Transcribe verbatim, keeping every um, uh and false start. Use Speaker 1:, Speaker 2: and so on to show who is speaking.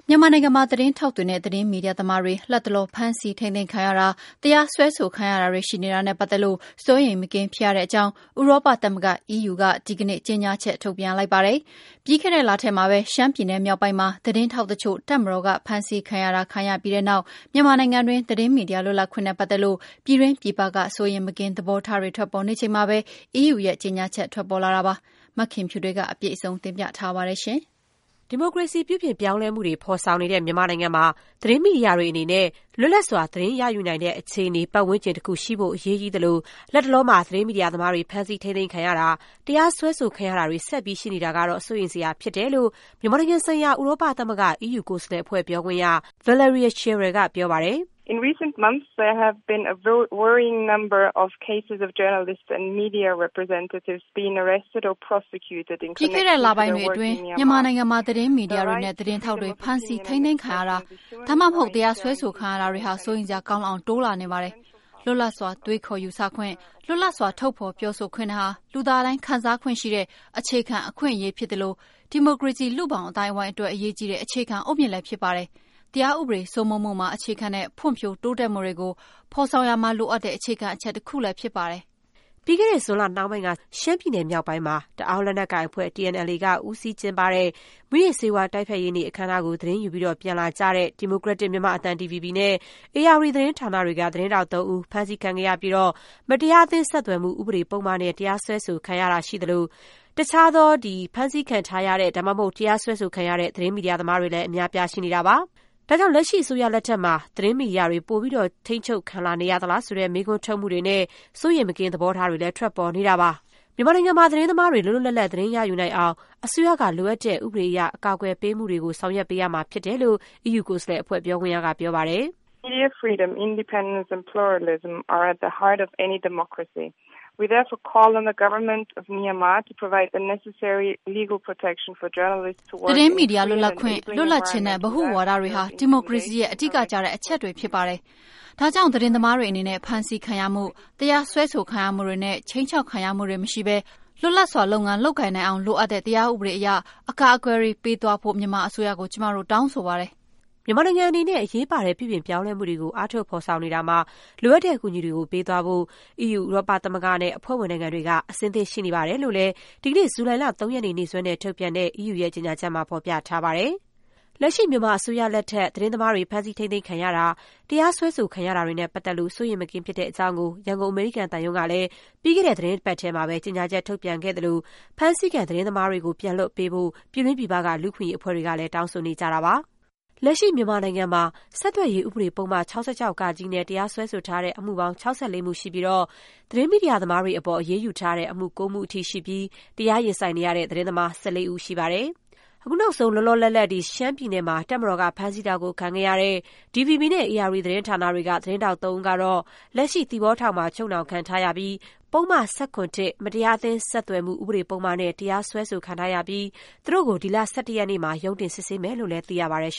Speaker 1: မြန်မာနိုင်ငံမှာသတင်းထောက်တွေနဲ့သတင်းမီဒီယာသမားတွေလတ်တလောဖမ်းဆီးထိန်းသိမ်းခံရတာတရားစွဲဆိုခံရတာတွေရှိနေတာနဲ့ပတ်သက်လို့စိုးရိမ်မကင်းဖြစ်ရတဲ့အကြောင်းဥရောပသမဂ္ဂ E U ကဒီကနေ့ကြေညာချက်ထုတ်ပြန်လိုက်ပါတယ်။ပြီးခဲ့တဲ့လထဲမှာပဲရှမ်းပြည်နယ်မြောက်ပိုင်းမှာသတင်းထောက်တချို့တပ်မတော်ကဖမ်းဆီးခံရတာခံရပြီးတဲ့နောက်မြန်မာနိုင်ငံတွင်းသတင်းမီဒီယာလွတ်လပ်ခွင့်နဲ့ပတ်သက်လို့ပြည်တွင်းပြည်ပကစိုးရိမ်မကင်းသဘောထားတွေထွက်ပေါ်နေချိန်မှာပဲ E U ရဲ့ကြေညာချက်ထွက်ပေါ်လာတာပါ။မခင်ဖြူတွေကအပြည့်အစုံတင်ပြထားပါတယ်ရှင်။
Speaker 2: ဒီမိုကရေစီပြုပြင်ပြောင်းလဲမှုတွေဖော်ဆောင်နေတဲ့မြန်မာနိုင်ငံမှာသတင်းမီဒီယာတွေအနေနဲ့လွတ်လပ်စွာသတင်းရယူနိုင်တဲ့အခြေအနေပတ်ဝန်းကျင်တစ်ခုရှိဖို့အရေးကြီးသလိုလက်တလောမှာသတင်းမီဒီယာသမားတွေဖမ်းဆီးထိန်းသိမ်းခံရတာတရားစွဲဆိုခံရတာတွေဆက်ပြီးရှိနေတာကတော့စိုးရိမ်စရာဖြစ်တယ်လို့မြန်မာနိုင်ငံဆိုင်ရာဥရောပသမဂ္ဂ E U ကိုယ်စားလှယ်အဖွဲ့ပြောခွင့်ရ Valeria Scherer ကပြောပါတယ်
Speaker 3: In recent months, there have been a worrying number of cases of journalists and media representatives being arrested or prosecuted in connection with their work in Myanmar.
Speaker 1: မြန်မာနိုင်ငံမှာသတင်းမီဒီယာတွေနဲ့သတင်းထောက်တွေဖမ်းဆီးထိန်းသိမ်းခံရတာဒါမှမဟုတ်တရားစွဲဆိုခံရတာတွေဟာစိုးရိမ်စရာကောင်းအောင်တိုးလာနေပါတယ်။လွတ်လပ်စွာတွေးခေါ်ယူဆခွင့်လွတ်လပ်စွာထုတ်ဖော်ပြောဆိုခွင့်ဟာလူသားတိုင်းခံစားခွင့်ရှိတဲ့အခြေခံအခွင့်အရေးဖြစ်တယ်လို့ဒီမိုကရေစီလူ့ဘောင်အတိုင်းအဝိုင်းအတွက်အရေးကြီးတဲ့အခြေခံအုတ်မြစ်လည်းဖြစ်ပါတယ်။တရားဥပဒေစိုးမိုးမှုမှာအခြေခံတဲ့ဖွံ့ဖြိုးတိုးတက်မှုတွေကိုဖော်ဆောင်ရမှာလိုအပ်တဲ့အခြေခံအချက်တစ်ခုလည်းဖြစ်ပါတယ်
Speaker 2: ။ပြီးခဲ့တဲ့ဇွန်လနှောင်းပိုင်းကရှမ်းပြည်နယ်မြောက်ပိုင်းမှာတအောင်းလက်နက်ကိုင်အဖွဲ့ T N L A ကဦးစီးကျင်းပတဲ့မူရစ်ဆေးဝါးတိုက်ဖျက်ရေးနေ့အခမ်းအနားကိုသတင်းယူပြီးတော့ပြန်လာကြတဲ့ဒီမိုကရက်တစ်မြန်မာအသံ T V B နဲ့ A R D သတင်းဌာနတွေကသတင်းတောက်သုံးဦးဖမ်းဆီးခံခဲ့ရပြီးတော့မတရားအသင်းဆက်သွယ်မှုဥပဒေပုံမှန်နဲ့တရားစွဲဆိုခံရတာရှိသလိုတခြားသောဒီဖမ်းဆီးခံထားရတဲ့ဒါမှမဟုတ်တရားစွဲဆိုခံရတဲ့သတင်းမီဒီယာသမားတွေလည်းအများပြားရှိနေတာပါ။ဒါကြောင့်လက်ရှိအစိုးရလက်ထက်မှာသတင်းမီဒီယာတွေပိုပြီးတော့ထိန်းချုပ်ခံလာနေရသလားဆိုတဲ့မေးခွန်းထုတ်မှုတွေနဲ့စိုးရိမ်မကင်းသဘောထားတွေလည်းထွက်ပေါ်နေတာပါမြန်မာနိုင်ငံမှာသတင်းသမားတွေလွတ်လွတ်လပ်လပ်သတင်းရယူနိုင်အောင်အစိုးရကလိုအပ်တဲ့ဥပဒေအရအကာအကွယ်ပေးမှုတွေကိုဆောင်ရွက်ပေးရမှာဖြစ်တယ်လို့ E U ကိုယ်စားလှယ်အဖွဲ့ပြောခွင့်ရကပြောပါတယ်
Speaker 3: Media freedom, independence and pluralism are at the heart of any democracy.We therefore call on the government of Myanmar to provide the necessary legal protection for journalists to work in
Speaker 1: သတင်းမီဒီယာလွတ်လပ်ခွင့်လွတ်လပ်ခြင်းနဲ့ဗဟုဝါဒတွေဟာဒီမိုကရေစီရဲ့အဓိကကျတဲ့အချက်တွေဖြစ်ပါတယ်။ဒါကြောင့်သတင်းသမားတွေအနေနဲ့ဖမ်းဆီးခံရမှုတရားစွဲဆိုခံရမှုတွေနဲ့ချိန်ချောက်ခံရမှုတွေမရှိဘဲလွတ်လပ်စွာလုပ်ငန်းလုပ်ကိုင်နိုင်အောင်လိုအပ်တဲ့တရားဥပဒေအရအကာအကွယ်ပေးသွားဖို့မြန်မာအစိုးရကိုကျမတို့တောင်းဆိုပါတယ်။
Speaker 2: မြန်မာနိုင်ငံအနေနဲ့အရေးပါတဲ့ပြည်ပြင်ပြောင်းလဲမှုတွေကိုအားထုတ်ဖော်ဆောင်နေတာမှာလိုအပ်တဲ့အကူအညီတွေကိုပေးသွားဖို့ E U ဥရောပသမဂ္ဂနဲ့အဖွဲ့ဝင်နိုင်ငံတွေကအဆင်သင့်ရှိနေပါတယ်လို့လည်းဒီကနေ့ဇူလိုင်လသုံးရက်နေ့နေ့စွဲနဲ့ထုတ်ပြန်တဲ့ E U ရဲ့ကြေညာချက်မှာဖော်ပြထားပါတယ်။လက်ရှိမြန်မာအစိုးရလက်ထက်သတင်းသမားတွေဖမ်းဆီးထိန်းသိမ်းခံရတာတရားစွဲဆိုခံရတာတွေနဲ့ပတ်သက်လို့စိုးရိမ်မကင်းဖြစ်တဲ့အကြောင်းကိုရန်ကုန်အမေရိကန်တန်ယုံကလည်းပြီးခဲ့တဲ့သတင်းပတ်ထဲမှာပဲကြေညာချက်ထုတ်ပြန်ခဲ့တယ်လို့ဖမ်းဆီးခံသတင်းသမားတွေကိုပြန်လွှတ်ပေးဖို့ပြည်တွင်းပြည်ပကလူ့ခွင့်ရေးအဖွဲ့တွေကလည်းတောင်းဆိုနေကြတာပါလက်ရှိမြန်မာနိုင်ငံမှာဆက်သွယ်ရေးဥပဒေပုံမှန်၆၆ကကြီးနဲ့တရားစွဲဆိုထားတဲ့အမှုပေါင်း၆၄မှုရှိပြီးတော့သတင်းမီဒီယာသမားတွေအပေါ်အရေးယူထားတဲ့အမှု၉မှုအထိရှိပြီးတရားရင်ဆိုင်နေရတဲ့သတင်းသမား၁၄ဦးရှိပါတယ်။အခုနောက်ဆုံးလောလောလတ်လတ်ဒီရှမ်းပြည်နယ်မှာတပ်မတော်ကဖမ်းဆီးတာကိုခံခဲ့ရတဲ့ D V B နဲ့ A R D သတင်းဌာနတွေကသတင်းတောက်သုံးဦးကတော့လက်ရှိသီပေါထောင်မှာချုပ်နှောင်ခံထားရပြီးပုံမှန်၁၇တစ်မတရားအသင်းဆက်သွယ်မှုဥပဒေပုံမှန်နဲ့တရားစွဲဆိုခံထားရပြီးသူတို့ကိုဒီလ၁၁ရက်နေ့မှာရုံးတင်စစ်ဆေးမယ်လို့လည်းသိရပါတယ်